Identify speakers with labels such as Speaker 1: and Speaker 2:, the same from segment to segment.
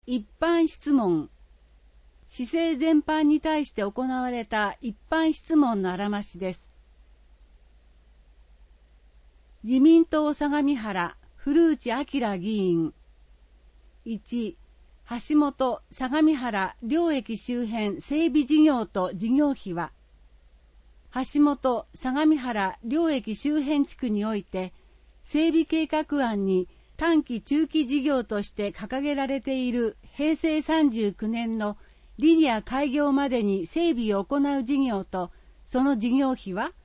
Speaker 1: 一般質問。市政全般に対して行われた一般質問のあらましです。自民党相模原古内明議員。1、橋本相模原両駅周辺整備事業と事業費は、橋本相模原両駅周辺地区において整備計画案に短期中期事業として掲げられている平成39年のリニア開業までに整備を行う事業とその事業費は。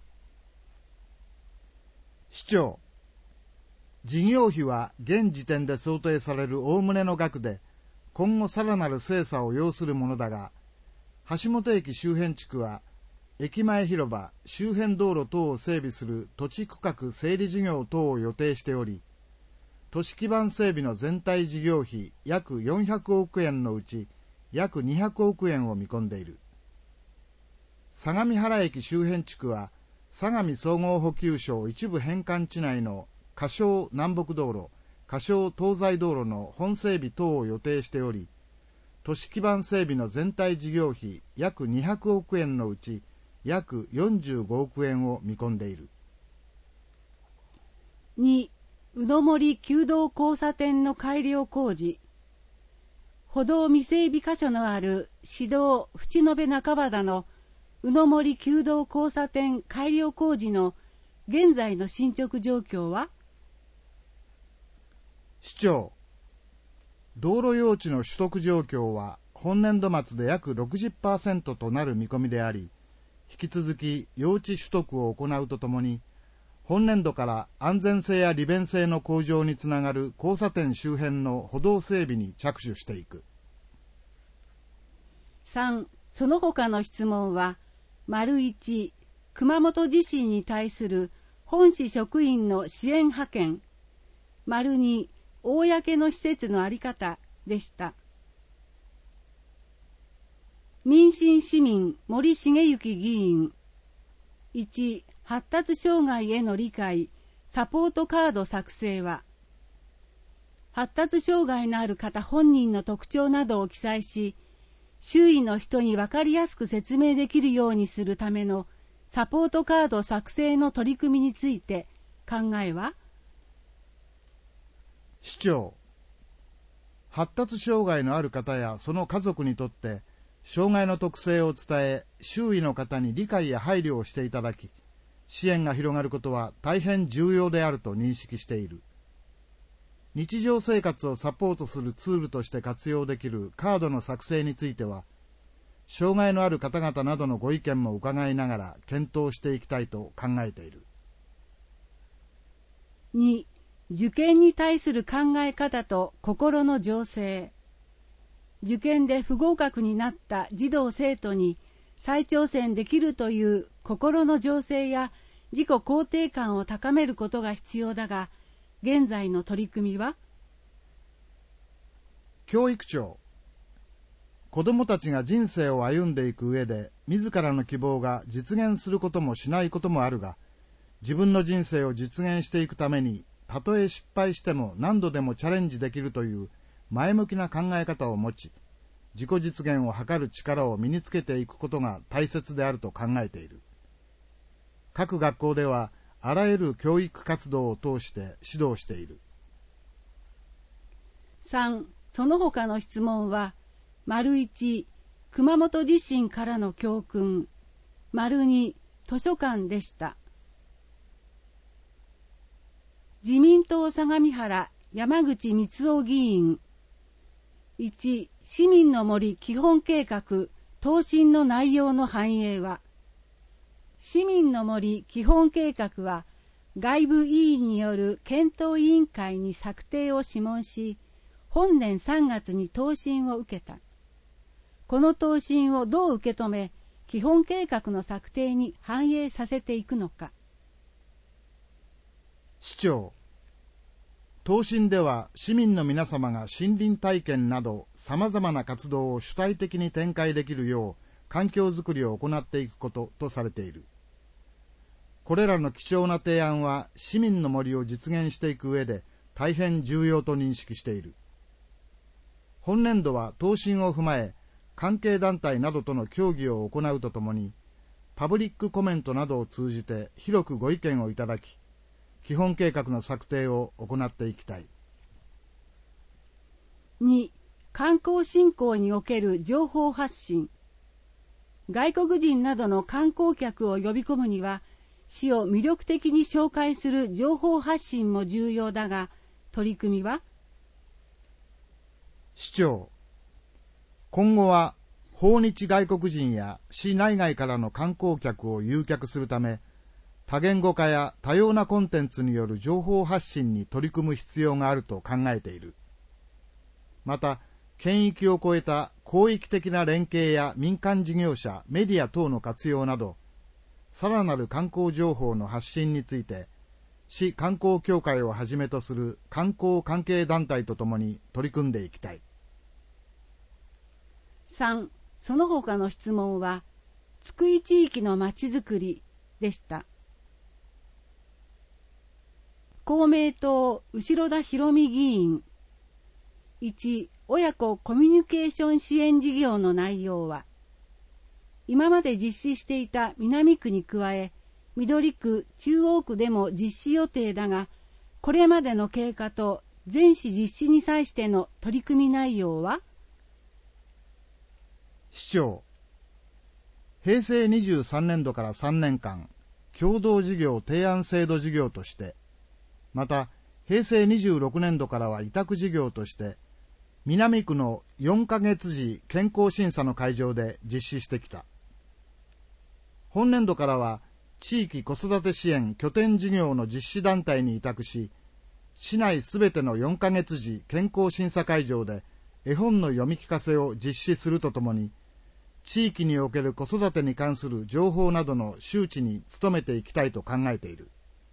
Speaker 2: 市長、事業費は現時点で想定されるおおむねの額で今後さらなる精査を要するものだが、橋本駅周辺地区は駅前広場、周辺道路等を整備する土地区画整理事業等を予定しており、都市基盤整備の全体事業費約400億円のうち約200億円を見込んでいる。相模原駅周辺地区は、相模総合補給省一部返還地内の仮称南北道路、仮称東西道路の本整備等を予定しており、都市基盤整備の全体事業費約200億円のうち約45億円を見込んでいる。
Speaker 1: 2、宇野森旧道交差点の改良工事。歩道未整備箇所のある市道淵野辺中和田の宇野森旧道交差点改良工事の現在の進捗状況は。
Speaker 2: 市長、道路用地の取得状況は本年度末で約 60% となる見込みであり、引き続き用地取得を行うとともに、本年度から安全性や利便性の向上につながる交差点周辺の歩道整備に着手していく。
Speaker 1: 3、その他の質問は、1、熊本地震に対する本市職員の支援派遣、2、公の施設の在り方でした。民進市民森重幸議員。1、発達障害への理解、サポートカード作成は、発達障害のある方本人の特徴などを記載し、周囲の人に分かりやすく説明できるようにするためのサポートカード作成の取り組みについて考えは。
Speaker 2: 市長、発達障害のある方やその家族にとって障害の特性を伝え、周囲の方に理解や配慮をしていただき、支援が広がることは大変重要であると認識している。日常生活をサポートするツールとして活用できるカードの作成については、障害のある方々などのご意見も伺いながら検討していきたいと考えている。
Speaker 1: 2、受験に対する考え方と心の情勢。受験で不合格になった児童生徒に再挑戦できるという心の情勢や自己肯定感を高めることが必要だが、現在の取り組みは。
Speaker 2: 教育長、子どもたちが人生を歩んでいく上で自らの希望が実現することもしないこともあるが、自分の人生を実現していくためにたとえ失敗しても何度でもチャレンジできるという前向きな考え方を持ち、自己実現を図る力を身につけていくことが大切であると考えている。各学校ではあらゆる教育活動を通して指導している。
Speaker 1: 3、その他の質問は、1、熊本地震からの教訓、2、図書館でした。自民党相模原山口光雄議員。1、市民の森基本計画答申の内容の反映は。市民の森基本計画は外部委員による検討委員会に策定を諮問し、本年3月に答申を受けた。この答申をどう受け止め、基本計画の策定に反映させていくのか。
Speaker 2: 市長、答申では市民の皆様が森林体験など様々な活動を主体的に展開できるよう環境づくりを行っていくこととされている。これらの貴重な提案は市民の森を実現していく上で大変重要と認識している。 本年度は答申を踏まえ、関係団体などとの協議を行うとともに、パブリックコメントなどを通じて広くご意見をいただき、基本計画の策定を行っていきたい。
Speaker 1: 2、観光振興における情報発信。外国人などの観光客を呼び込むには、市を魅力的に紹介する情報発信も重要だが、取り組みは？
Speaker 2: 市長、今後は訪日外国人や市内外からの観光客を誘客するため、多言語化や多様なコンテンツによる情報発信に取り組む必要があると考えている。また、県域を超えた広域的な連携や民間事業者、メディア等の活用など、さらなる観光情報の発信について、市観光協会をはじめとする観光関係団体とともに取り組んでいきたい。
Speaker 1: 3、その他の質問は、津久井地域のまちづくりでした。公明党後田博美議員。1、親子コミュニケーション支援事業の内容は、今まで実施していた南区に加え、緑区、中央区でも実施予定だが、これまでの経過と全市実施に際しての取り組み内容は？
Speaker 2: 市長、平成23年度から3年間、共同事業提案制度事業として、また平成26年度からは委託事業として、南区の4ヶ月時健康審査の会場で実施してきた。本年度からは、地域子育て支援拠点事業の実施団体に委託し、市内すべての4ヶ月時健康審査会場で絵本の読み聞かせを実施するとともに、地域における子育てに関する情報などの周知に努めていきたいと考えている。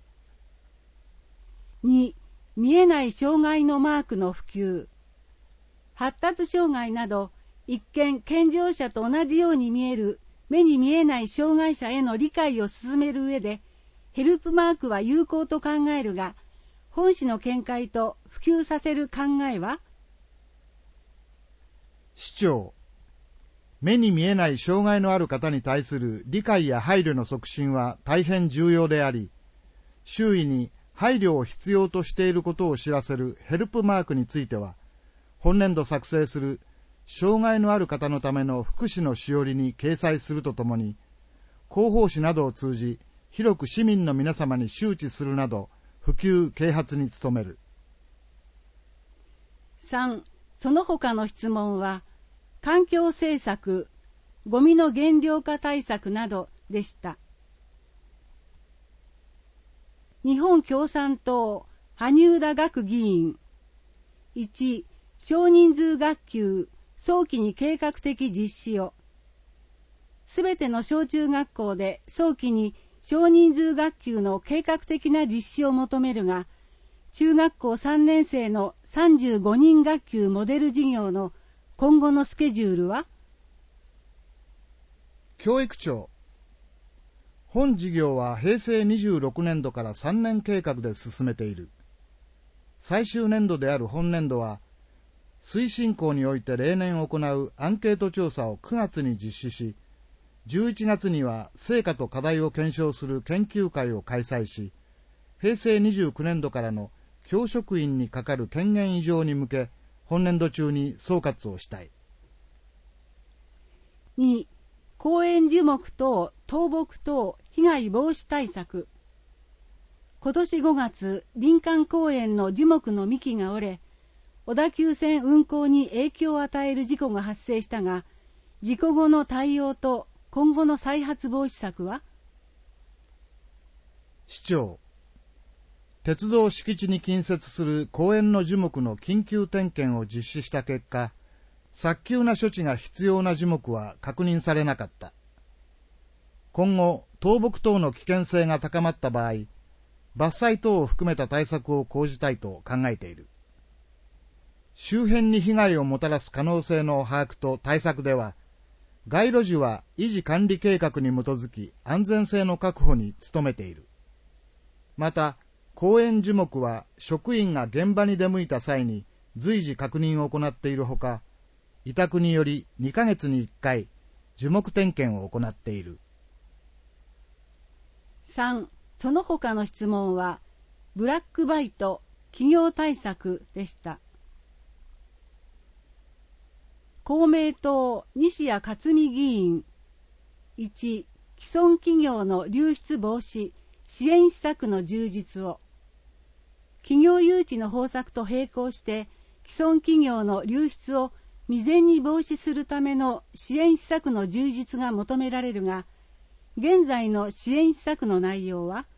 Speaker 1: 2、見えない障害のマークの普及。発達障害など、一見健常者と同じように見える目に見えない障害者への理解を進める上で、ヘルプマークは有効と考えるが、本市の見解と普及させる考えは？
Speaker 2: 市長、目に見えない障害のある方に対する理解や配慮の促進は大変重要であり、周囲に配慮を必要としていることを知らせるヘルプマークについては、本年度作成する障害のある方のための福祉のしおりに掲載するとともに、広報誌などを通じ、広く市民の皆様に周知するなど、普及啓発に努める。
Speaker 1: 3、その他の質問は、環境政策、ゴミの減量化対策などでした。日本共産党、萩生田学議員。1、少人数学級、早期に計画的実施を。すべての小中学校で早期に少人数学級の計画的な実施を求めるが、中学校3年生の35人学級モデル事業の今後のスケジュールは？
Speaker 2: 教育庁、本事業は平成26年度から3年計画で進めている。最終年度である本年度は、推進校において例年行うアンケート調査を9月に実施し、11月には成果と課題を検証する研究会を開催し、平成29年度からの教職員にかかる権限移譲に向け、本年度中に総括をしたい。
Speaker 1: 2、公園樹木等倒木等被害防止対策。今年5月、林間公園の樹木の幹が折れ、小田急線運行に影響を与える事故が発生したが、事故後の対応と今後の再発防止策は？
Speaker 2: 市長、鉄道敷地に近接する公園の樹木の緊急点検を実施した結果、早急な処置が必要な樹木は確認されなかった。今後、倒木等の危険性が高まった場合、伐採等を含めた対策を講じたいと考えている。周辺に被害をもたらす可能性の把握と対策では、街路樹は維持管理計画に基づき安全性の確保に努めている。また、公園樹木は職員が現場に出向いた際に随時確認を行っているほか、委託により2ヶ月に1回、樹木点検を行っている。
Speaker 1: 3、その他の質問は、ブラックバイト、企業対策でした。公明党西谷克美議員。1、既存企業の流出防止、支援施策の充実を。企業誘致の方策と並行して、既存企業の流出を未然に防止するための支援施策の充実が求められるが、現在の支援施策の内容は？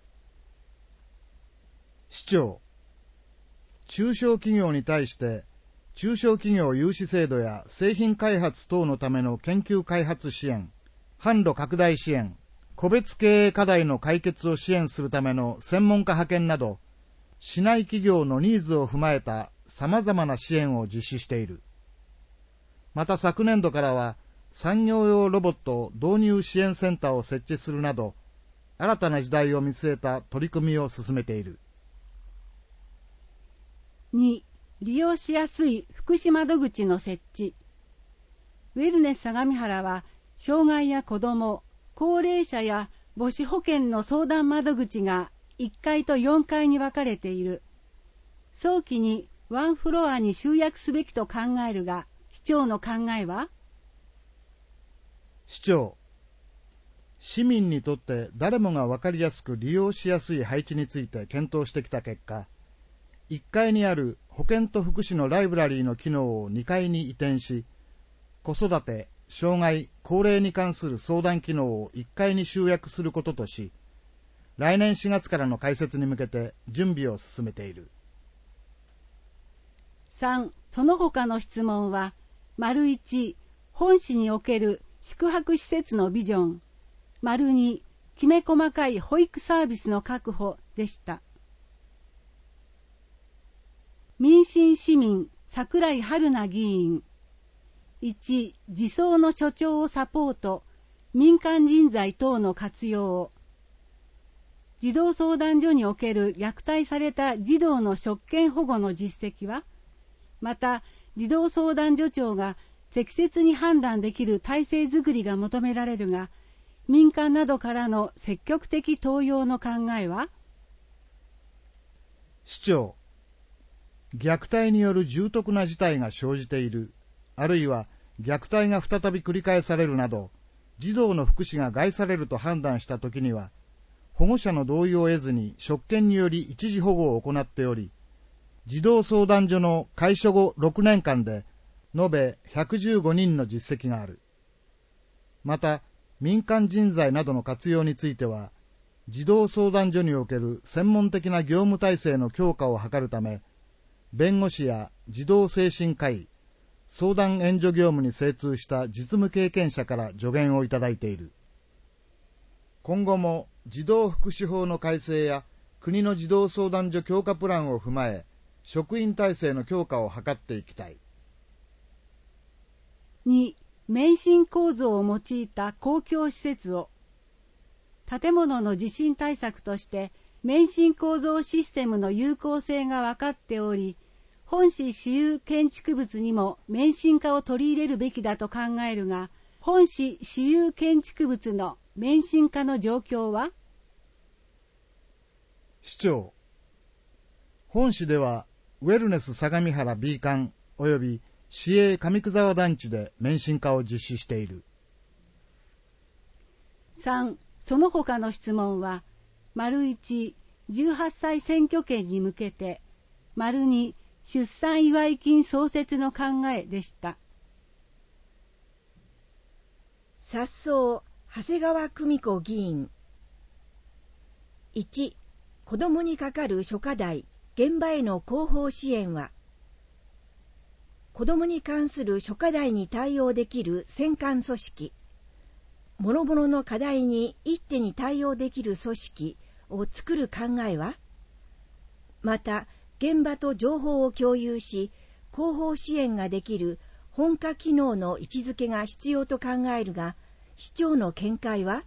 Speaker 2: 市長、中小企業に対して中小企業融資制度や製品開発等のための研究開発支援、販路拡大支援、個別経営課題の解決を支援するための専門家派遣など、市内企業のニーズを踏まえた様々な支援を実施している。また昨年度からは産業用ロボット導入支援センターを設置するなど、新たな時代を見据えた取り組みを進めている。
Speaker 1: 2、利用しやすい福祉窓口の設置。ウェルネス相模原は、障害や子ども、高齢者や母子保健の相談窓口が1階と4階に分かれている。早期にワンフロアに集約すべきと考えるが、市長の考えは？
Speaker 2: 市長、市民にとって誰もが分かりやすく利用しやすい配置について検討してきた結果、1階にある保健と福祉のライブラリーの機能を2階に移転し、子育て、障害、高齢に関する相談機能を1階に集約することとし、来年4月からの開設に向けて準備を進めている。
Speaker 1: 3、その他の質問は、1、本市における宿泊施設のビジョン、2、きめ細かい保育サービスの確保でした。民進市民桜井春奈議員。1、児相の所長をサポート、民間人材等の活用を。児童相談所における虐待された児童の職権保護の実績は、また児童相談所長が適切に判断できる体制づくりが求められるが、民間などからの積極的登用の考えは？
Speaker 2: 市長、虐待による重篤な事態が生じている、あるいは虐待が再び繰り返されるなど、児童の福祉が害されると判断したときには、保護者の同意を得ずに職権により一時保護を行っており、児童相談所の開所後6年間で延べ115人の実績がある。また、民間人材などの活用については、児童相談所における専門的な業務体制の強化を図るため、弁護士や児童精神科医、相談援助業務に精通した実務経験者から助言をいただいている。今後も児童福祉法の改正や国の児童相談所強化プランを踏まえ、職員体制の強化を図っていきたい。
Speaker 1: 2、免震構造を用いた公共施設を。建物の地震対策として免震構造システムの有効性が分かっており、本市私有建築物にも免震化を取り入れるべきだと考えるが、本市私有建築物の免震化の状況は？
Speaker 2: 市長、本市ではウェルネス相模原 B 館および市営上久沢団地で免震化を実施している。
Speaker 1: 3、その他の質問は、1、18歳選挙権に向けて、2、出産祝い金創設の考えでした。
Speaker 3: 札相長谷川久美子議員。1、子どもにかかる諸課題、現場への広報支援は、子どもに関する諸課題に対応できる選管組織、諸々の課題に一手に対応できる組織を作る考えは、また、現場と情報を共有し、広報支援ができる本課機能の位置づけが必要と考えるが、市長の見解は？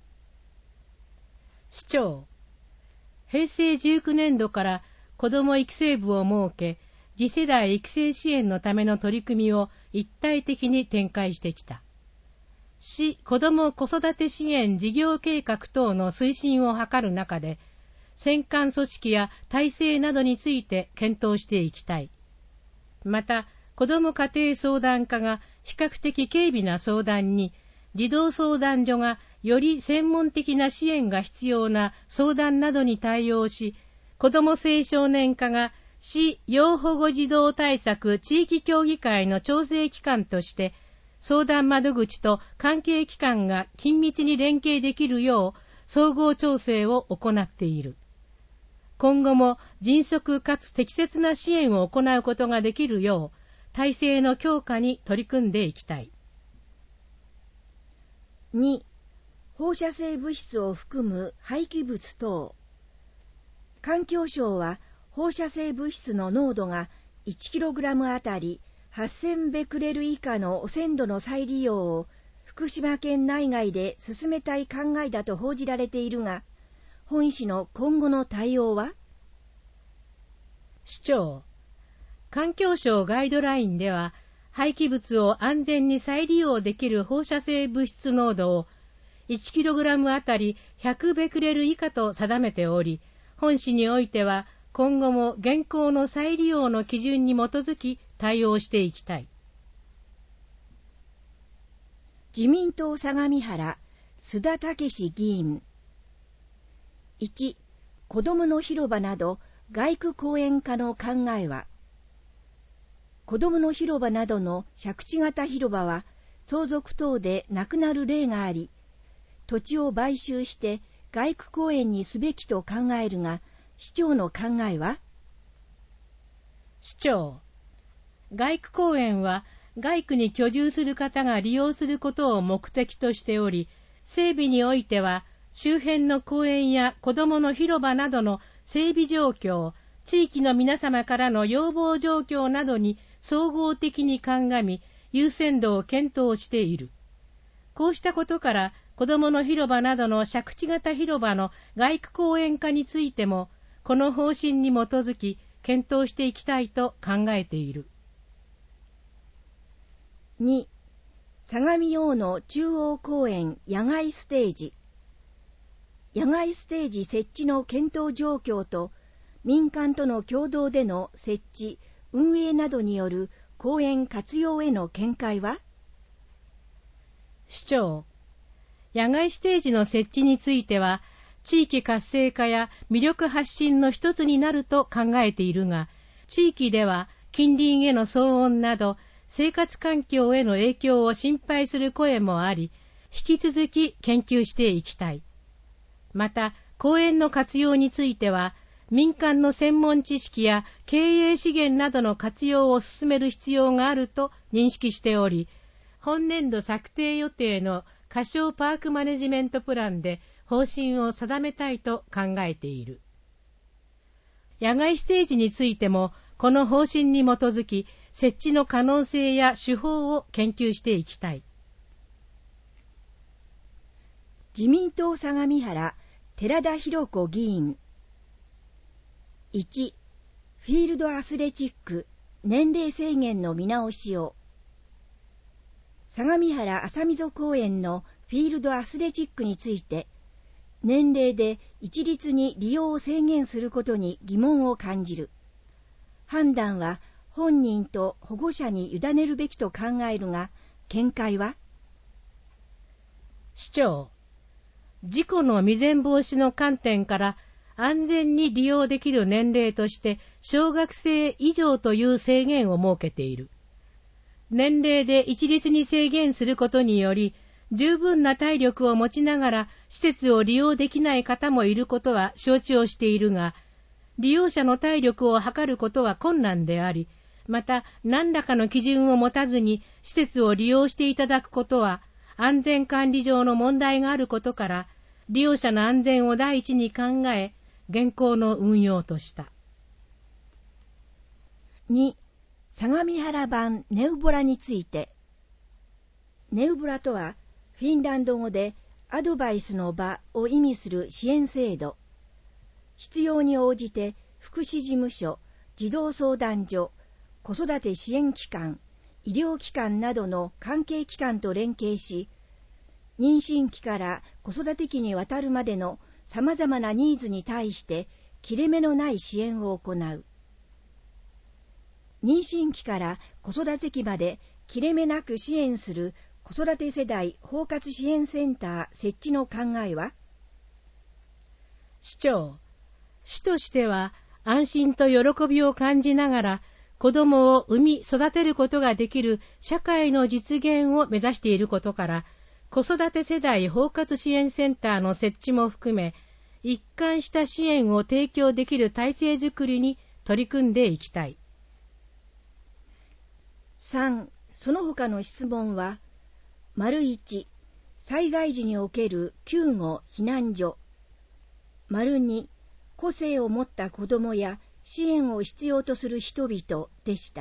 Speaker 4: 市長、平成19年度から子ども育成部を設け、 次世代育成支援のための取り組みを一体的に展開してきた。市子ども子育て支援事業計画等の推進を図る中で、選管組織や体制などについて検討していきたい。また、子ども家庭相談課が比較的軽微な相談に、児童相談所がより専門的な支援が必要な相談などに対応し、子ども青少年課が市要保護児童対策地域協議会の調整機関として、相談窓口と関係機関が緊密に連携できるよう総合調整を行っている。今後も迅速かつ適切な支援を行うことができるよう、体制の強化に取り組んでいきたい。
Speaker 3: 2. 放射性物質を含む廃棄物等。環境省は放射性物質の濃度が 1kg あたり8000ベクレル以下の汚染土の再利用を福島県内外で進めたい考えだと報じられているが、本市の今後の対応は？
Speaker 4: 市長、環境省ガイドラインでは、廃棄物を安全に再利用できる放射性物質濃度を 1kg あたり100ベクレル以下と定めており、本市においては今後も現行の再利用の基準に基づき対応していきたい。
Speaker 3: 自民党相模原、須田武史議員。1. 子どもの広場など街区公園化の考えは？子どもの広場などの借地型広場は相続等でなくなる例があり、土地を買収して街区公園にすべきと考えるが、市長の考えは？
Speaker 4: 市長、街区公園は街区に居住する方が利用することを目的としており、整備においては周辺の公園や子どもの広場などの整備状況、地域の皆様からの要望状況などに総合的に鑑み、優先度を検討している。こうしたことから、子どもの広場などの借地型広場の街区公園化についても、この方針に基づき検討していきたいと考えている。
Speaker 3: 2. 相模大野中央公園野外ステージ。野外ステージ設置の検討状況と、民間との共同での設置、運営などによる公園活用への見解は？
Speaker 4: 市長、野外ステージの設置については、地域活性化や魅力発信の一つになると考えているが、地域では近隣への騒音など、生活環境への影響を心配する声もあり、引き続き研究していきたい。また、公園の活用については、民間の専門知識や経営資源などの活用を進める必要があると認識しており、本年度策定予定の仮称パークマネジメントプランで方針を定めたいと考えている。野外ステージについても、この方針に基づき、設置の可能性や手法を研究していきたい。
Speaker 3: 自民党相模原、寺田裕子議員。1. フィールドアスレチック年齢制限の見直しを。相模原浅溝公園のフィールドアスレチックについて、年齢で一律に利用を制限することに疑問を感じる。判断は本人と保護者に委ねるべきと考えるが、見解は？
Speaker 4: 市長、事故の未然防止の観点から安全に利用できる年齢として小学生以上という制限を設けている。年齢で一律に制限することにより、十分な体力を持ちながら施設を利用できない方もいることは承知をしているが、利用者の体力を測ることは困難であり、また何らかの基準を持たずに施設を利用していただくことは安全管理上の問題があることから、利用者の安全を第一に考え、現行の運用とした。
Speaker 3: 2. 相模原版ネウボラについて。ネウボラとは、フィンランド語でアドバイスの場を意味する支援制度。必要に応じて福祉事務所、児童相談所、 子育て支援機関、医療機関などの関係機関と連携し、妊娠期から子育て期にわたるまでのさまざまなニーズに対して切れ目のない支援を行う。妊娠期から子育て期まで切れ目なく支援する子育て世代包括支援センター設置の考えは？
Speaker 4: 市長、市としては安心と喜びを感じながら子どもを産み育てることができる社会の実現を目指していることから、子育て世代包括支援センターの設置も含め、一貫した支援を提供できる体制づくりに取り組んでいきたい。
Speaker 3: 3. その他の質問は、1. 災害時における救護・避難所。2. 個性を持った子どもや支援を必要とする人々でした。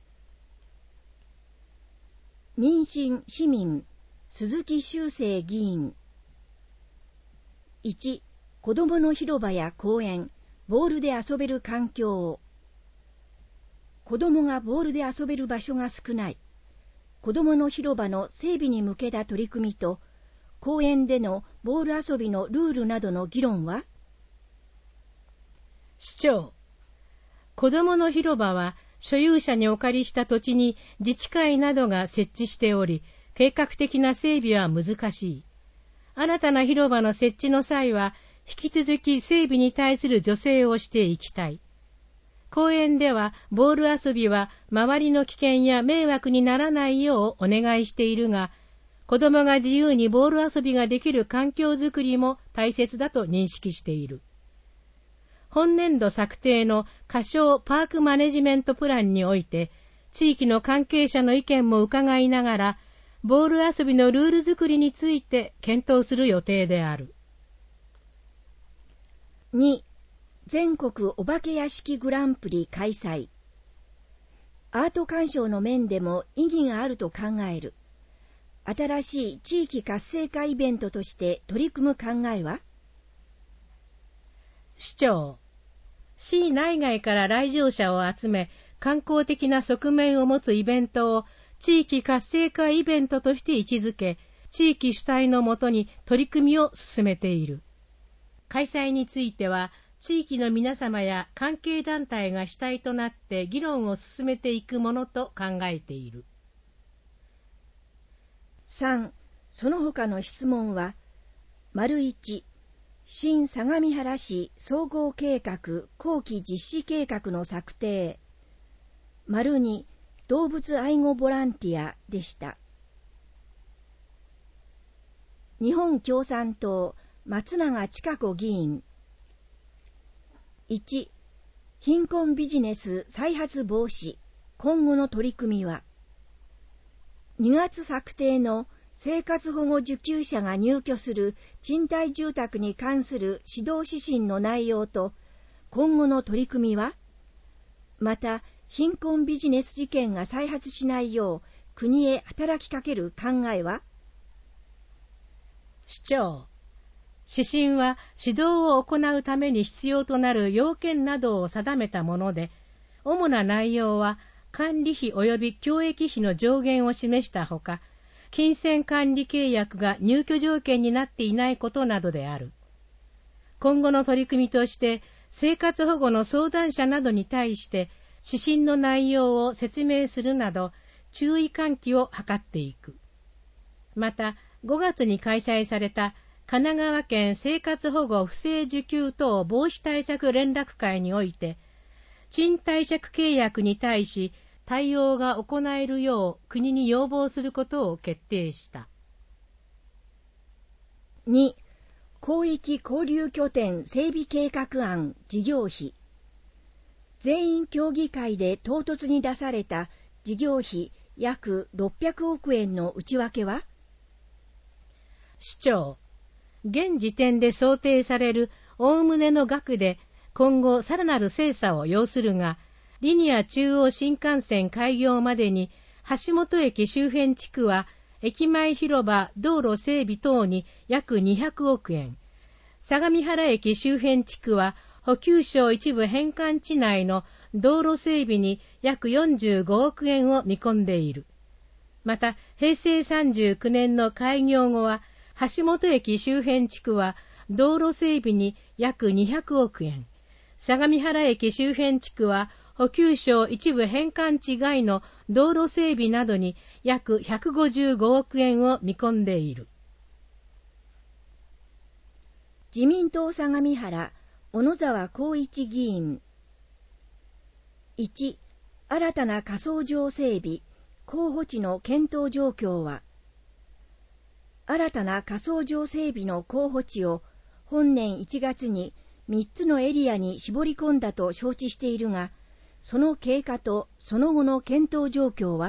Speaker 3: 妊娠市民鈴木修正議員。1. 子どもの広場や公園、ボールで遊べる環境を。子どもがボールで遊べる場所が少ない。子どもの広場の整備に向けた取り組みと、公園でのボール遊びのルールなどの議論は？
Speaker 4: 市長、子どもの広場は所有者にお借りした土地に自治会などが設置しており、計画的な整備は難しい。新たな広場の設置の際は、引き続き整備に対する助成をしていきたい。公園ではボール遊びは周りの危険や迷惑にならないようお願いしているが、子どもが自由にボール遊びができる環境づくりも大切だと認識している。本年度策定の仮称パークマネジメントプランにおいて、地域の関係者の意見も伺いながら、ボール遊びのルール作りについて検討する予定である。
Speaker 3: 2. 全国お化け屋敷グランプリ開催。アート鑑賞の面でも意義があると考える。新しい地域活性化イベントとして取り組む考えは？
Speaker 4: 市長、市内外から来場者を集め、観光的な側面を持つイベントを地域活性化イベントとして位置づけ、地域主体のもとに取り組みを進めている。開催については、地域の皆様や関係団体が主体となって議論を進めていくものと考えている。
Speaker 3: 3. その他の質問は、1. 新相模原市総合計画後期実施計画の策定。2. 動物愛護ボランティアでした。日本共産党松永千佳子議員。1. 貧困ビジネス再発防止、今後の取り組みは？2月策定の生活保護受給者が入居する賃貸住宅に関する指導指針の内容と今後の取り組みは？また、貧困ビジネス事件が再発しないよう国へ働きかける考えは？
Speaker 4: 市長、指針は指導を行うために必要となる要件などを定めたもので、主な内容は管理費及び教育費の上限を示したほか、金銭管理契約が入居条件になっていないことなどである。今後の取り組みとして、生活保護の相談者などに対して指針の内容を説明するなど、注意喚起を図っていく。また、5月に開催された神奈川県生活保護不正受給等防止対策連絡会において、賃貸借契約に対し対応が行えるよう国に要望することを決定した。
Speaker 3: 2. 広域交流拠点整備計画案事業費。全員協議会で唐突に出された事業費約600億円の内訳は？
Speaker 4: 市長、現時点で想定されるおおむねの額で今後さらなる精査を要するが、リニア中央新幹線開業までに橋本駅周辺地区は駅前広場道路整備等に約200億円、相模原駅周辺地区は補給省一部返還地内の道路整備に約45億円を見込んでいる。また、平成39年の開業後は、橋本駅周辺地区は道路整備に約200億円、相模原駅周辺地区は補給省一部返還地外の道路整備などに約155億円を見込んでいる。
Speaker 3: 自民党相模原小野沢光一議員。1、新たな火葬場整備、候補地の検討状況は。新たな火葬場整備の候補地を本年1月に3つのエリアに絞り込んだと承知しているが、その経過とその後の検討状況は。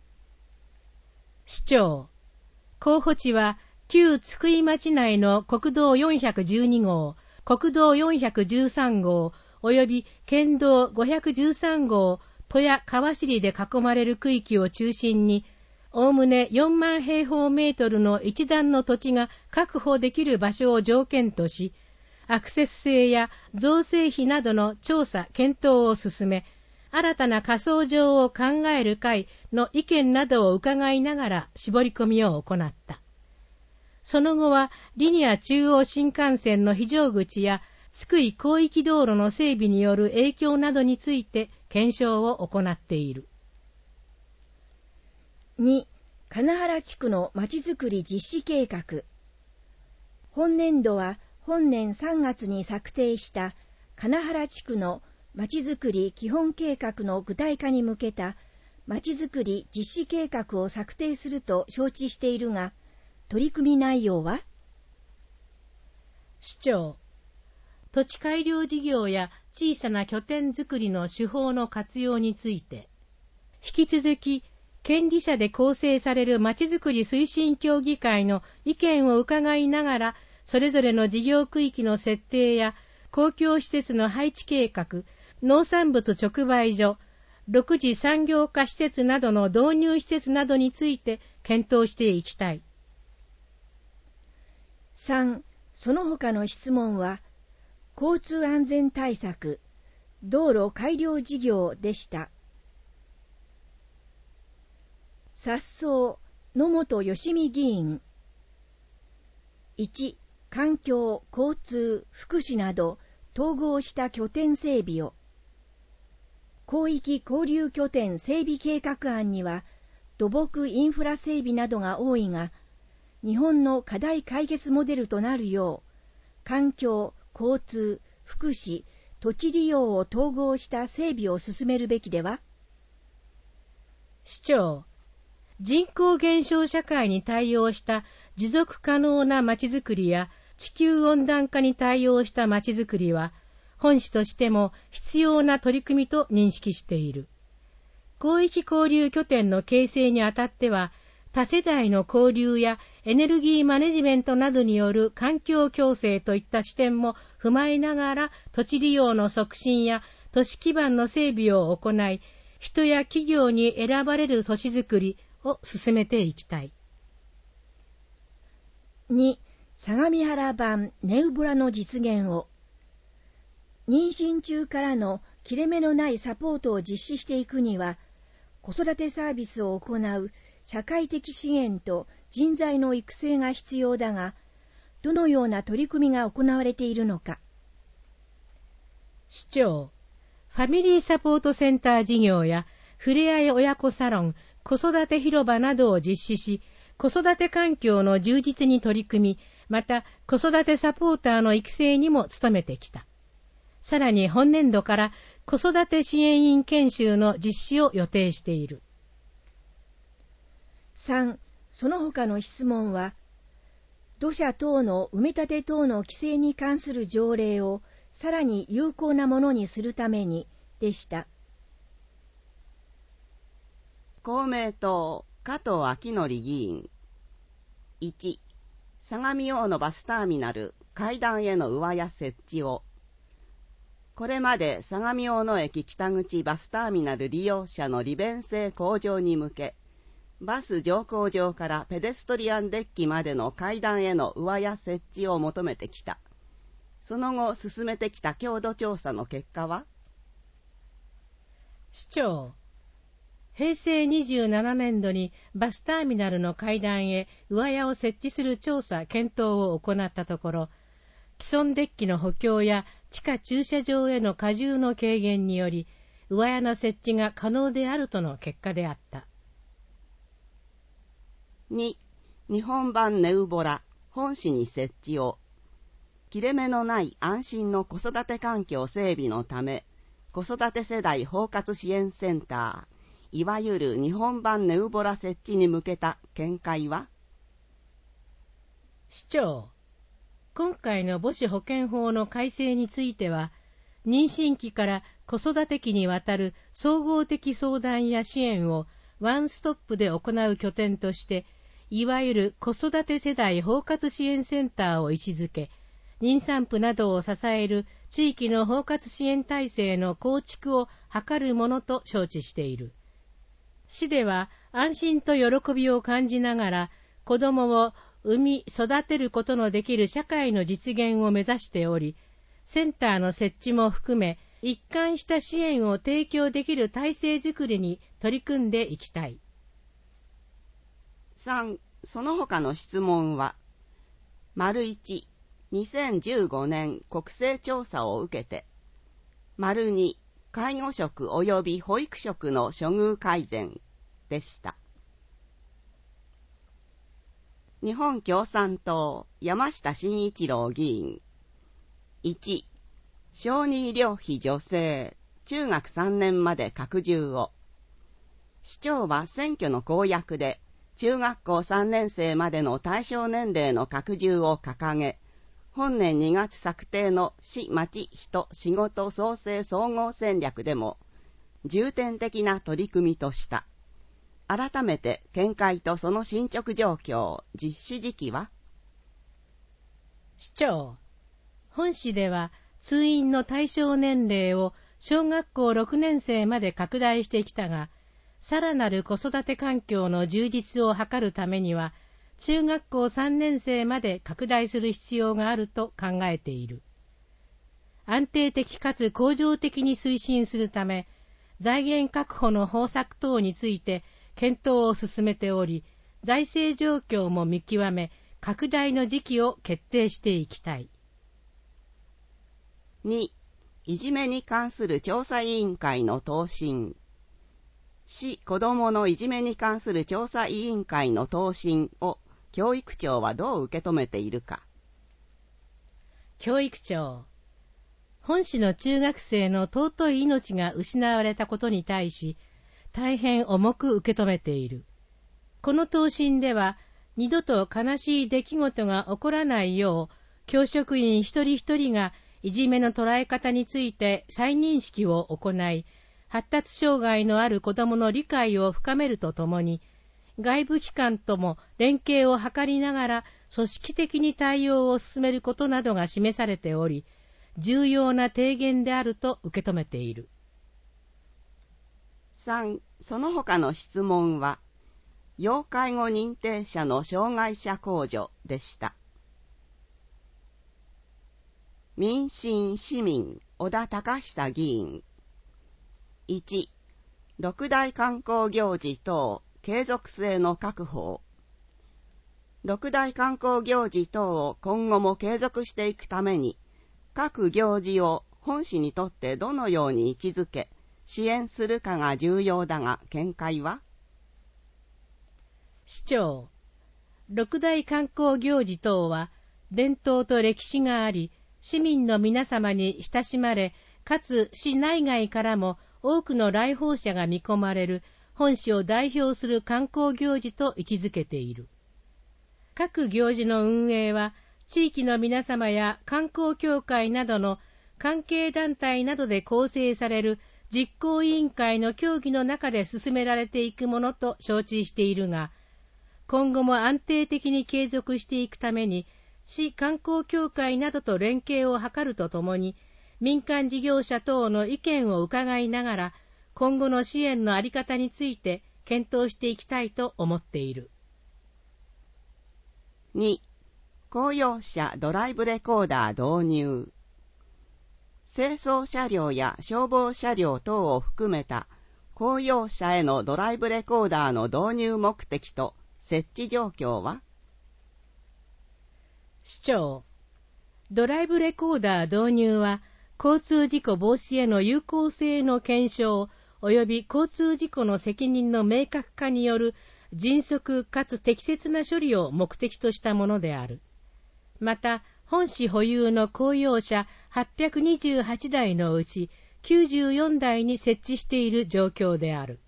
Speaker 4: 市長、候補地は旧津久井町内の国道412号、国道413号、および県道513号、戸谷川尻で囲まれる区域を中心に、おおむね4万平方メートルの一段の土地が確保できる場所を条件とし、アクセス性や造成費などの調査・検討を進め、新たな火葬場を考える会の意見などを伺いながら絞り込みを行った。その後はリニア中央新幹線の非常口や津久井広域道路の整備による影響などについて検証を行っている。
Speaker 3: 2、金原地区のまちづくり実施計画。本年度は本年3月に策定した金原地区のまちづくり基本計画の具体化に向けたまちづくり実施計画を策定すると承知しているが、取り組み内容は。
Speaker 4: 市長、土地改良事業や小さな拠点づくりの手法の活用について、引き続き権利者で構成されるまちづくり推進協議会の意見を伺いながら、それぞれの事業区域の設定や公共施設の配置計画、農産物直売所、6次産業化施設などの導入施設などについて検討していきたい。
Speaker 3: 3、その他の質問は、交通安全対策、道路改良事業でした。殺走、野本義美議員。1、環境、交通、福祉など統合した拠点整備を。広域交流拠点整備計画案には、土木インフラ整備などが多いが、日本の課題解決モデルとなるよう、環境、交通、福祉、土地利用を統合した整備を進めるべきでは。
Speaker 4: 市長、人口減少社会に対応した持続可能なまちづくりや地球温暖化に対応したまちづくりは、本市としても必要な取り組みと認識している。広域交流拠点の形成にあたっては、多世代の交流やエネルギーマネジメントなどによる環境共生といった視点も踏まえながら、土地利用の促進や都市基盤の整備を行い、人や企業に選ばれる都市づくりを進めていきたい。
Speaker 3: 2、相模原版ネウブラの実現を。妊娠中からの切れ目のないサポートを実施していくには、子育てサービスを行う社会的資源と人材の育成が必要だが、どのような取り組みが行われているのか。
Speaker 4: 市長、ファミリーサポートセンター事業やふれあい親子サロン、子育て広場などを実施し、子育て環境の充実に取り組み、また子育てサポーターの育成にも努めてきた。さらに本年度から子育て支援員研修の実施を予定している。
Speaker 3: 3、その他の質問は、土砂等の埋め立て等の規制に関する条例をさらに有効なものにするためにでした。
Speaker 5: 公明党加藤昭則議員。1、相模大野バスターミナル階段への上屋設置を。これまで相模大野駅北口バスターミナル利用者の利便性向上に向け、バス乗降場からペデストリアンデッキまでの階段への上屋設置を求めてきた。 その後進めてきた郷土調査の結果は？
Speaker 4: 市長、平成27年度にバスターミナルの階段へ上屋を設置する調査・検討を行ったところ、既存デッキの補強や地下駐車場への荷重の軽減により、上屋の設置が可能であるとの結果であった。
Speaker 5: 2、日本版ネウボラ本市に設置を。切れ目のない安心の子育て環境整備のため、子育て世代包括支援センター、いわゆる日本版ネウボラ設置に向けた見解は？
Speaker 4: 市長、今回の母子保健法の改正については、妊娠期から子育て期にわたる総合的相談や支援をワンストップで行う拠点として、いわゆる子育て世代包括支援センターを位置づけ、妊産婦などを支える地域の包括支援体制の構築を図るものと承知している。市では安心と喜びを感じながら子どもを産み育てることのできる社会の実現を目指しており、センターの設置も含め一貫した支援を提供できる体制づくりに取り組んでいきたい。
Speaker 5: 3、その他の質問は、1、2015年国勢調査を受けて、2、介護職及び保育職の処遇改善でした。日本共産党山下真一郎議員。1、小児医療費助成、中学3年まで拡充を。市長は選挙の公約で、中学校3年生までの対象年齢の拡充を掲げ、本年2月策定の市町人仕事創生総合戦略でも重点的な取り組みとした。改めて見解とその進捗状況、実施時期は？
Speaker 4: 市長、本市では通院の対象年齢を小学校6年生まで拡大してきたが、さらなる子育て環境の充実を図るためには、中学校3年生まで拡大する必要があると考えている。安定的かつ恒常的に推進するため、財源確保の方策等について検討を進めており、財政状況も見極め、拡大の時期を決定していきたい。
Speaker 5: 2、いじめに関する調査委員会の答申。市子どものいじめに関する調査委員会の答申を教育庁はどう受け止めているか。
Speaker 4: 教育庁、本市の中学生の尊い命が失われたことに対し、大変重く受け止めている。この答申では、二度と悲しい出来事が起こらないよう、教職員一人一人がいじめの捉え方について再認識を行い、発達障害のある子どもの理解を深めるとともに、外部機関とも連携を図りながら組織的に対応を進めることなどが示されており、重要な提言であると受け止めている。
Speaker 5: 3、その他の質問は、要介護認定者の障害者控除でした。民進市民小田隆久議員。1、六大観光行事等継続性の確保。六大観光行事等を今後も継続していくために、各行事を本市にとってどのように位置づけ、支援するかが重要だが、見解は？
Speaker 4: 市長、六大観光行事等は伝統と歴史があり、市民の皆様に親しまれ、かつ市内外からも多くの来訪者が見込まれる本市を代表する観光行事と位置づけている。各行事の運営は、地域の皆様や観光協会などの関係団体などで構成される実行委員会の協議の中で進められていくものと承知しているが、今後も安定的に継続していくために、市観光協会などと連携を図るとともに、民間事業者等の意見を伺いながら、今後の支援の在り方について検討していきたいと思っている。
Speaker 5: 2、公用車ドライブレコーダー導入。 清掃車両や消防車両等を含めた公用車へのドライブレコーダーの導入目的と設置状況は？
Speaker 4: 市長、ドライブレコーダー導入は交通事故防止への有効性の検証及び交通事故の責任の明確化による迅速かつ適切な処理を目的としたものである。また、本市保有の公用車828台のうち94台に設置している状況である。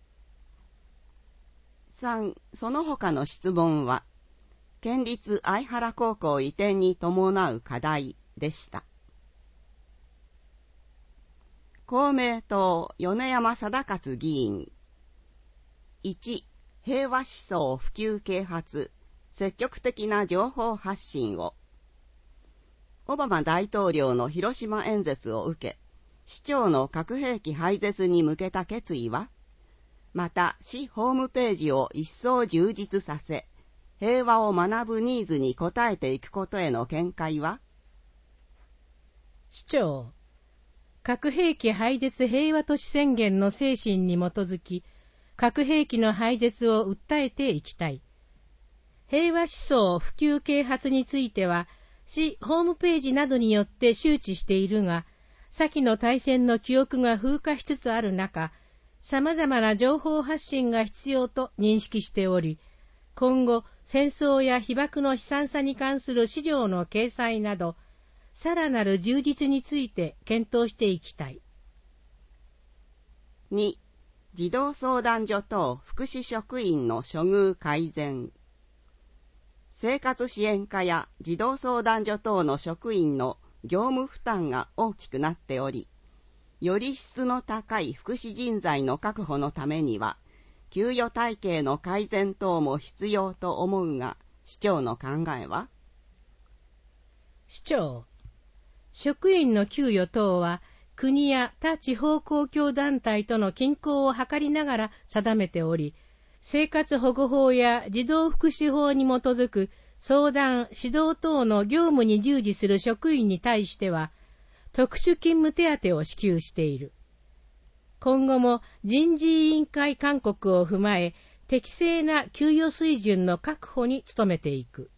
Speaker 5: 3、その他の質問は、県立相原高校移転に伴う課題でした。公明党米山貞勝議員。1、平和思想普及啓発、積極的な情報発信を。オバマ大統領の広島演説を受け、市長の核兵器廃絶に向けた決意は、また市ホームページを一層充実させ、平和を学ぶニーズに応えていくことへの見解は？
Speaker 4: 市長、核兵器廃絶平和都市宣言の精神に基づき、核兵器の廃絶を訴えていきたい。平和思想普及啓発については、市ホームページなどによって周知しているが、先の大戦の記憶が風化しつつある中、様々な情報発信が必要と認識しており、今後、戦争や被爆の悲惨さに関する資料の掲載など、さらなる充実について検討していきたい。
Speaker 5: 2、児童相談所等福祉職員の処遇改善。生活支援課や児童相談所等の職員の業務負担が大きくなっており、より質の高い福祉人材の確保のためには、給与体系の改善等も必要と思うが、市長の考えは？
Speaker 4: 市長、職員の給与等は、国や他地方公共団体との均衡を図りながら定めており、生活保護法や児童福祉法に基づく相談・指導等の業務に従事する職員に対しては、特殊勤務手当を支給している。今後も人事委員会勧告を踏まえ、適正な給与水準の確保に努めていく。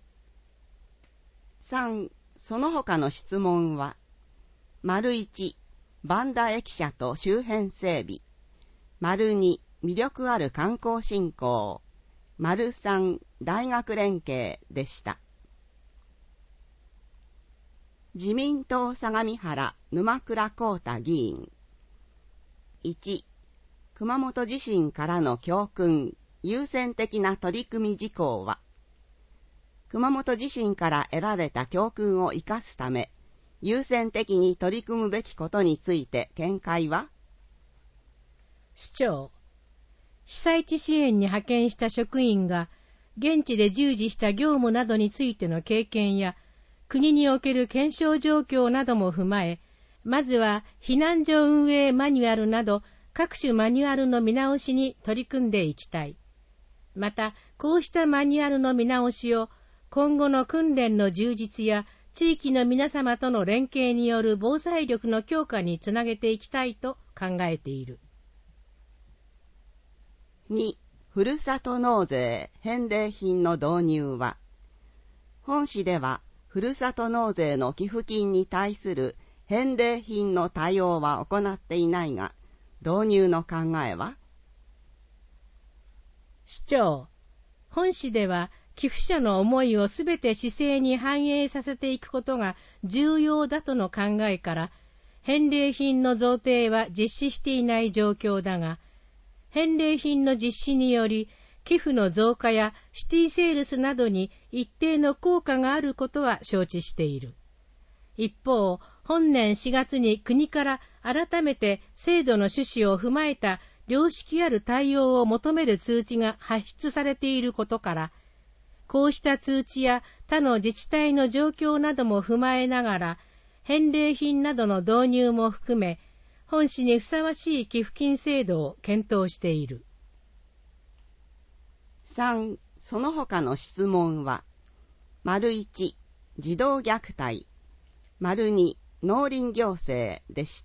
Speaker 5: 3、その他の質問は、1、バンダ駅舎と周辺整備。2、魅力ある観光振興。3、大学連携でした。自民党相模原沼倉光太議員。1、熊本地震からの教訓、優先的な取り組み事項は、熊本地震から得られた教訓を生かすため、優先的に取り組むべきことについて見解は？
Speaker 4: 市長、被災地支援に派遣した職員が、現地で従事した業務などについての経験や、国における検証状況なども踏まえ、まずは避難所運営マニュアルなど各種マニュアルの見直しに取り組んでいきたい。また、こうしたマニュアルの見直しを今後の訓練の充実や地域の皆様との連携による防災力の強化につなげていきたいと考えている。
Speaker 5: 2、ふるさと納税返礼品の導入は、本市ではふるさと納税の寄付金に対する返礼品の対応は行っていないが、導入の考えは？
Speaker 4: 市長、本市では寄付者の思いをすべて市政に反映させていくことが重要だとの考えから、返礼品の贈呈は実施していない状況だが、返礼品の実施により、寄付の増加やシティセールスなどに一定の効果があることは承知している。一方、本年4月に国から改めて制度の趣旨を踏まえた良識ある対応を求める通知が発出されていることから、こうした通知や他の自治体の状況なども踏まえながら、返礼品などの導入も含め、本市にふさわしい寄付金制度を検討している。
Speaker 5: 3、その他の質問は、1、児童虐待。2、 農林行政でした。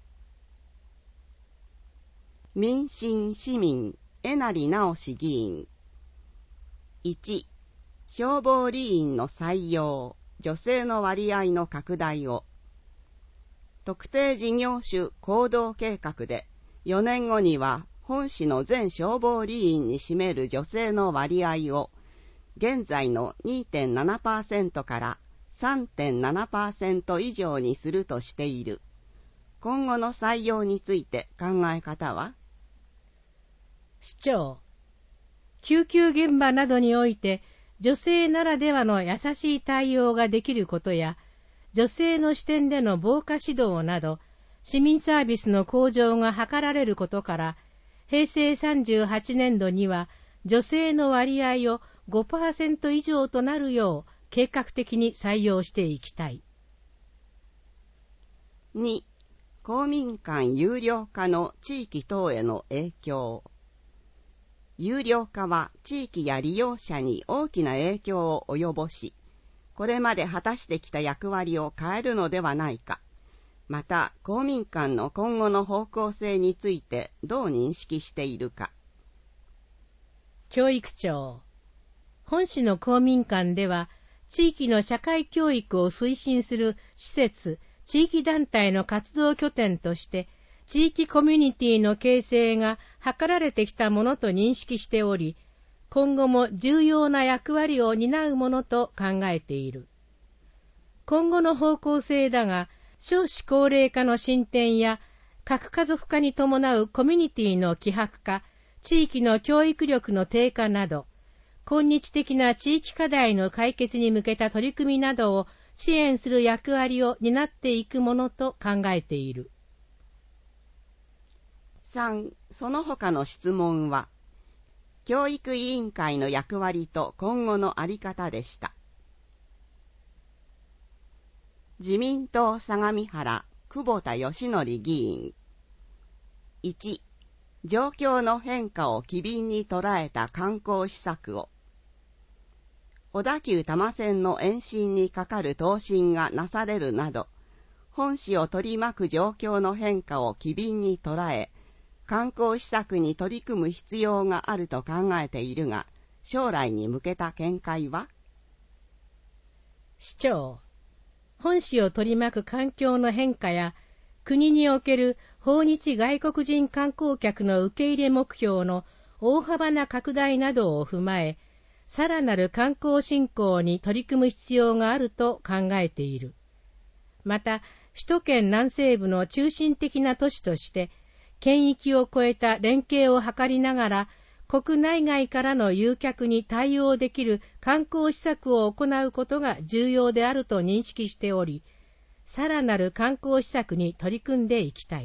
Speaker 5: 民進市民江成直議員。1、消防理員の採用、女性の割合の拡大を。特定事業種行動計画で4年後には本市の全消防理員に占める女性の割合を現在の 2.7% から 3.7% 以上にするとしている。今後の採用について考え方は？
Speaker 4: 市長、救急現場などにおいて女性ならではの優しい対応ができることや、女性の視点での防火指導など市民サービスの向上が図られることから、平成38年度には女性の割合を 5% 以上となるよう計画的に採用していきたい。
Speaker 5: 2、公民館有料化の地域等への影響。有料化は地域や利用者に大きな影響を及ぼし、これまで果たしてきた役割を変えるのではないか。また、公民館の今後の方向性についてどう認識しているか。
Speaker 4: 教育長、本市の公民館では、地域の社会教育を推進する施設、地域団体の活動拠点として、地域コミュニティの形成が図られてきたものと認識しており、今後も重要な役割を担うものと考えている。今後の方向性だが、少子高齢化の進展や核家族化に伴うコミュニティの希薄化、地域の教育力の低下など、今日的な地域課題の解決に向けた取り組みなどを支援する役割を担っていくものと考えている。
Speaker 5: 3、その他の質問は、教育委員会の役割と今後の在り方でした。自民党相模原久保田義則議員。1、状況の変化を機敏に捉えた観光施策を。小田急多摩線の延伸にかかる投資がなされるなど、本市を取り巻く状況の変化を機敏に捉え、観光施策に取り組む必要があると考えているが、将来に向けた見解は？
Speaker 4: 市長、本市を取り巻く環境の変化や、国における訪日外国人観光客の受け入れ目標の大幅な拡大などを踏まえ、さらなる観光振興に取り組む必要があると考えている。また、首都圏南西部の中心的な都市として、県域を超えた連携を図りながら、国内外からの誘客に対応できる観光施策を行うことが重要であると認識しており、さらなる観光施策に取り組んでいきたい。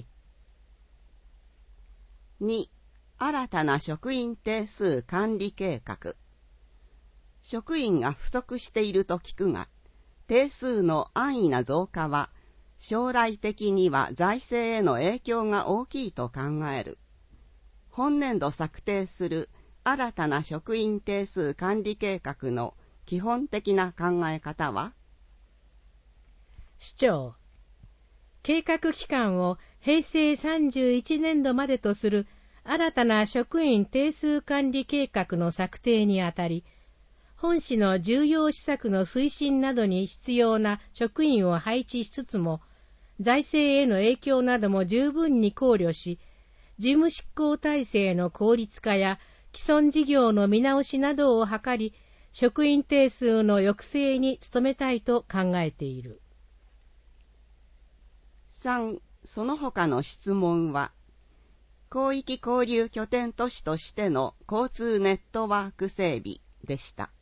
Speaker 5: 2、新たな職員定数管理計画。職員が不足していると聞くが、定数の安易な増加は、将来的には財政への影響が大きいと考える。本年度策定する新たな職員定数管理計画の基本的な考え方は？
Speaker 4: 市長、計画期間を平成31年度までとする新たな職員定数管理計画の策定にあたり、本市の重要施策の推進などに必要な職員を配置しつつも、財政への影響なども十分に考慮し、事務執行体制の効率化や既存事業の見直しなどを図り、職員定数の抑制に努めたいと考えている。
Speaker 5: 3、その他の質問は、広域交流拠点都市としての交通ネットワーク整備でした。